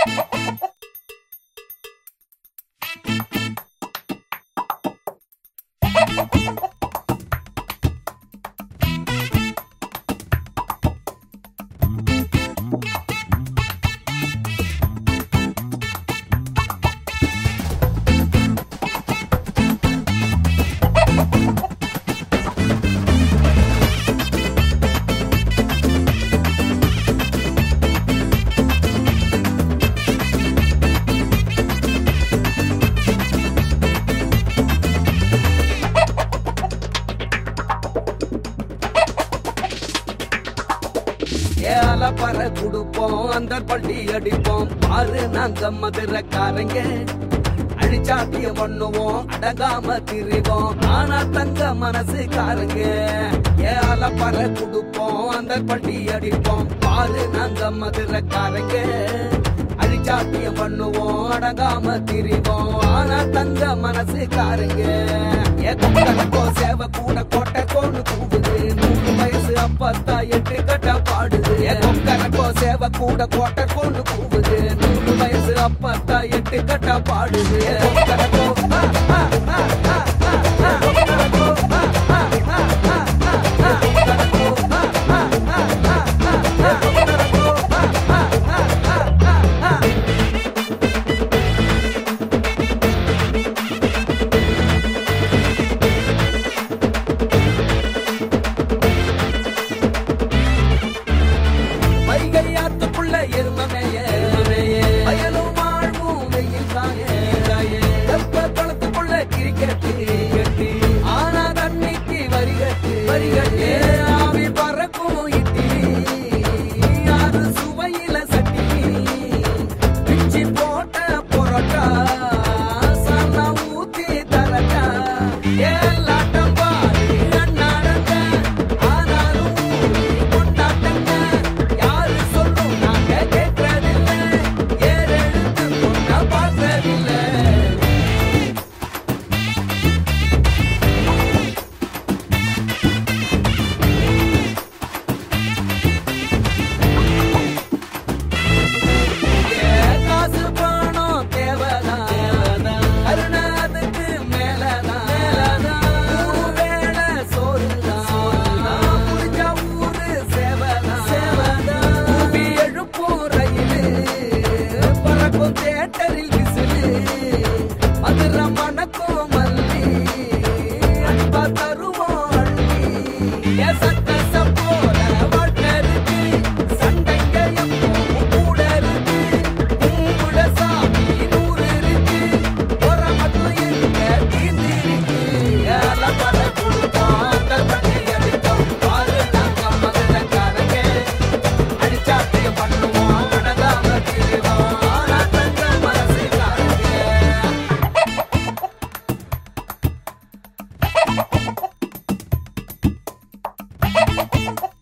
ஏல பற குடுப்போம் அந்த பள்ளி அடிப்போம் பாரு நாங்க மதுரக்காரங்க அடிச்சாட்டிய பண்ணுவோம் அடங்காம திரிவோம் ஆனா தங்க மனசுக்காரங்க ஏல பற குடுப்போம் அந்த பள்ளி அடிப்போம் பாரு நாங்க மதுரக்காரங்க அடிச்சாட்டிய பண்ணுவோம் அடங்காம திரிவோம் ஆனா தங்க மனசுக்காரங்க ஏக்கோ சேவை கூட கோட்டை கொண்டு கூவுது 3 வயசு அப்பத்தா 8 கட்ட பாடுது ஏக்கோ சேவை கூட கோட்டை கொண்டு கூவுது 3 வயசு அப்பத்தா 8 கட்ட பாடுது Ha ha ha!